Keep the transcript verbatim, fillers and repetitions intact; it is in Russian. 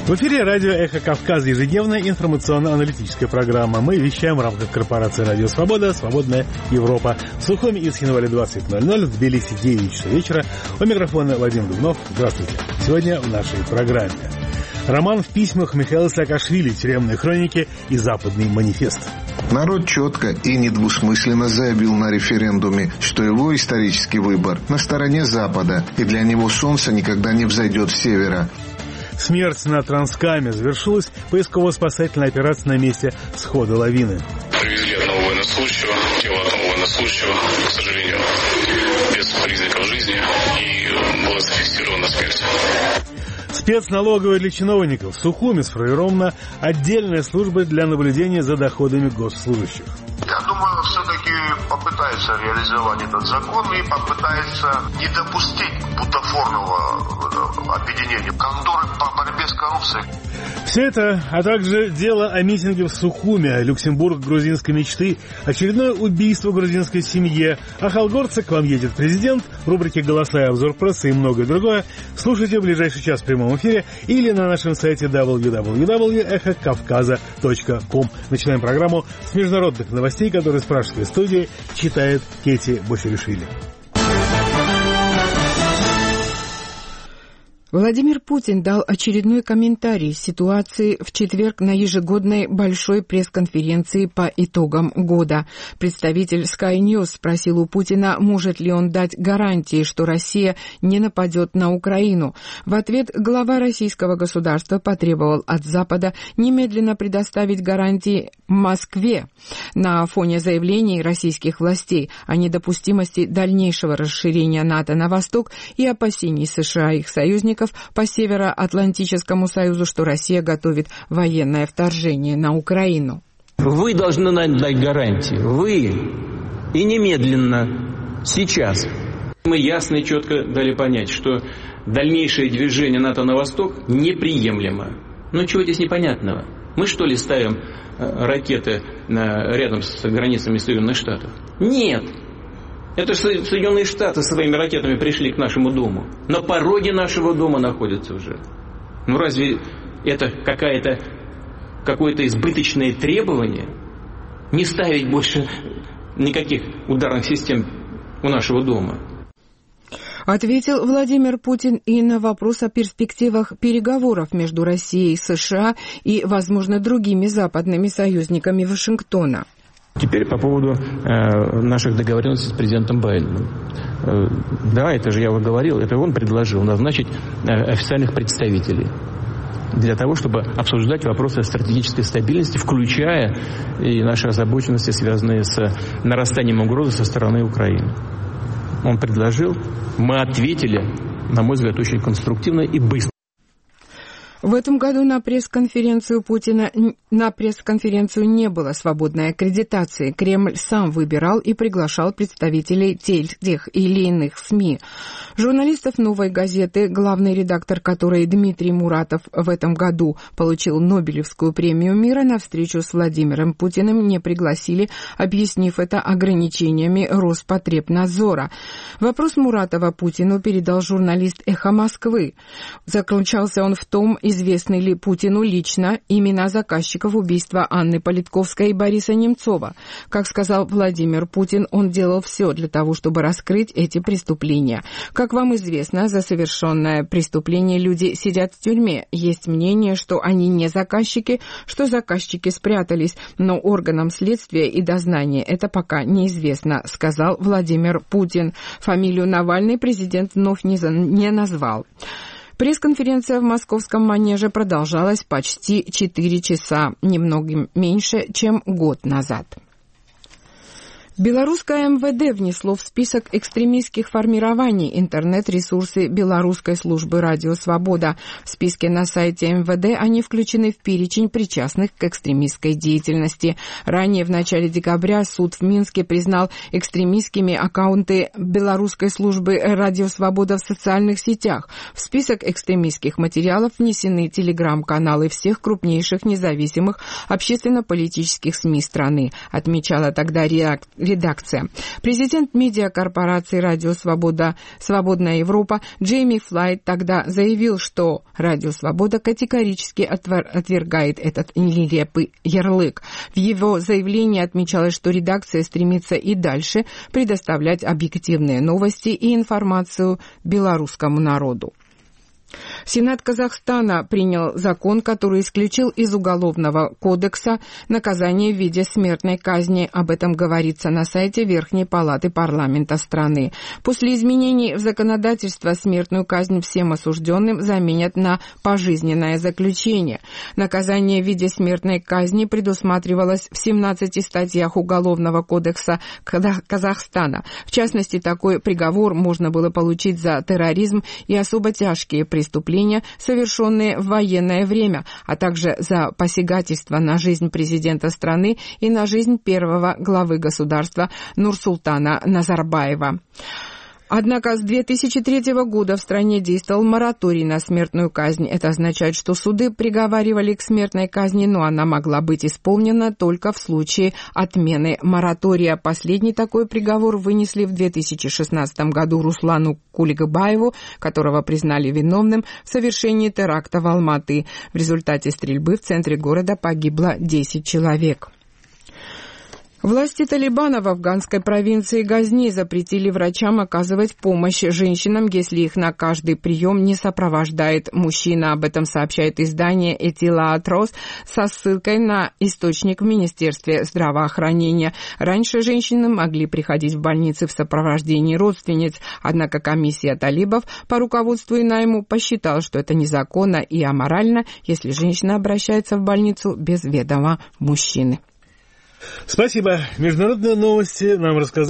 В эфире радио «Эхо Кавказа», ежедневная информационно-аналитическая программа. Мы вещаем в рамках корпорации «Радио Свобода», «Свободная Европа». В Сухуми и Схинвале двадцать ноль ноль, в Тбилиси девять часов вечера. У микрофона Вадим Дубнов. Здравствуйте. Сегодня в нашей программе. Роман в письмах Михаила Саакашвили, тюремные хроники и западный манифест. Народ четко и недвусмысленно заявил на референдуме, что его исторический выбор на стороне Запада, и для него солнце никогда не взойдет с севера. Смерть на Транскаме. Завершилась поисково-спасательная операция на месте схода лавины. Привезли одного военнослужащего, тело одного военнослужащего, к сожалению, без признаков жизни, и была зафиксирована смерть. Спецналоговая для чиновников. В Сухуми сформирована отдельная служба для наблюдения за доходами госслужащих. Я думаю, все-таки попытается реализовать этот закон и попытается не допустить бутафорного объединения конторы по борьбе с коррупцией. Все это, а также дело о митинге в Сухуми, Люксембург грузинской мечты, очередное убийство в грузинской семье, а Холгорца к вам едет президент, рубрики «Голоса и обзор прессы» и многое другое. Слушайте в ближайший час в прямом эфире или на нашем сайте дабл ю дабл ю дабл ю точка эхо кавказа точка ком. Начинаем программу с международных новостей, которые с пражской студии читает Кети Бочеришвили. Владимир Путин дал очередной комментарий ситуации в четверг на ежегодной большой пресс-конференции по итогам года. Представитель Sky News спросил у Путина, может ли он дать гарантии, что Россия не нападет на Украину. В ответ глава российского государства потребовал от Запада немедленно предоставить гарантии Москве на фоне заявлений российских властей о недопустимости дальнейшего расширения НАТО на восток и опасений США и их союзников по Североатлантическому союзу, что Россия готовит военное вторжение на Украину. Вы должны нам дать гарантии. Вы. И немедленно. Сейчас. Мы ясно и четко дали понять, что дальнейшее движение НАТО на восток неприемлемо. Ну чего здесь непонятного? Мы что ли ставим ракеты рядом с границами Соединенных Штатов? Нет. Это же Соединенные Штаты своими ракетами пришли к нашему дому. На пороге нашего дома находятся уже. Ну разве это какая-то, какое-то избыточное требование? Не ставить больше никаких ударных систем у нашего дома? Ответил Владимир Путин и на вопрос о перспективах переговоров между Россией и США и, возможно, другими западными союзниками Вашингтона. Теперь по поводу э, наших договоренностей с президентом Байденом. Э, да, это же я вам говорил, это он предложил назначить э, официальных представителей для того, чтобы обсуждать вопросы стратегической стабильности, включая и наши озабоченности, связанные с нарастанием угрозы со стороны Украины. Он предложил, мы ответили, на мой взгляд, очень конструктивно и быстро. В этом году на пресс-конференцию Путина на пресс-конференцию не было свободной аккредитации. Кремль сам выбирал и приглашал представителей тех или иных СМИ. Журналистов «Новой газеты», главный редактор которой Дмитрий Муратов в этом году получил Нобелевскую премию мира, на встречу с Владимиром Путиным не пригласили, объяснив это ограничениями Роспотребнадзора. Вопрос Муратова Путину передал журналист «Эхо Москвы». Заключался он в том, известны ли Путину лично имена заказчиков убийства Анны Политковской и Бориса Немцова. Как сказал Владимир Путин, он делал все для того, чтобы раскрыть эти преступления. Как вам известно, за совершенное преступление люди сидят в тюрьме. Есть мнение, что они не заказчики, что заказчики спрятались, но органам следствия и дознания это пока неизвестно, сказал Владимир Путин. Фамилию Навальный президент вновь не, за... не назвал. Пресс-конференция в московском манеже продолжалась почти четыре часа, немного меньше, чем год назад. Белорусское эм вэ дэ внесло в список экстремистских формирований интернет-ресурсы Белорусской службы «Радио Свобода». В списке на сайте эм вэ дэ они включены в перечень причастных к экстремистской деятельности. Ранее, в начале декабря, суд в Минске признал экстремистскими аккаунты Белорусской службы «Радио Свобода» в социальных сетях. В список экстремистских материалов внесены телеграм-каналы всех крупнейших независимых общественно-политических СМИ страны, отмечала тогда редактор редакция. Президент медиакорпорации «Радио Свобода», «Свободная Европа» Джейми Флайт тогда заявил, что «Радио Свобода» категорически отвергает этот нелепый ярлык. В его заявлении отмечалось, что редакция стремится и дальше предоставлять объективные новости и информацию белорусскому народу. Сенат Казахстана принял закон, который исключил из Уголовного кодекса наказание в виде смертной казни. Об этом говорится на сайте Верхней палаты парламента страны. После изменений в законодательство смертную казнь всем осужденным заменят на пожизненное заключение. Наказание в виде смертной казни предусматривалось в семнадцати статьях Уголовного кодекса Казахстана. В частности, такой приговор можно было получить за терроризм и особо тяжкие преступления, совершенные в военное время, а также за посягательство на жизнь президента страны и на жизнь первого главы государства Нурсултана Назарбаева. Однако с две тысячи третьего года в стране действовал мораторий на смертную казнь. Это означает, что суды приговаривали к смертной казни, но она могла быть исполнена только в случае отмены моратория. Последний такой приговор вынесли в две тысячи шестнадцатом году Руслану Куликбаеву, которого признали виновным в совершении теракта в Алматы. В результате стрельбы в центре города погибло десять человек. Власти Талибана в афганской провинции Газни запретили врачам оказывать помощь женщинам, если их на каждый прием не сопровождает мужчина. Об этом сообщает издание «Этила Атрос» со ссылкой на источник в Министерстве здравоохранения. Раньше женщины могли приходить в больницы в сопровождении родственниц, однако комиссия талибов по руководству и найму посчитала, что это незаконно и аморально, если женщина обращается в больницу без ведома мужчины. Спасибо. Международные новости нам рассказали.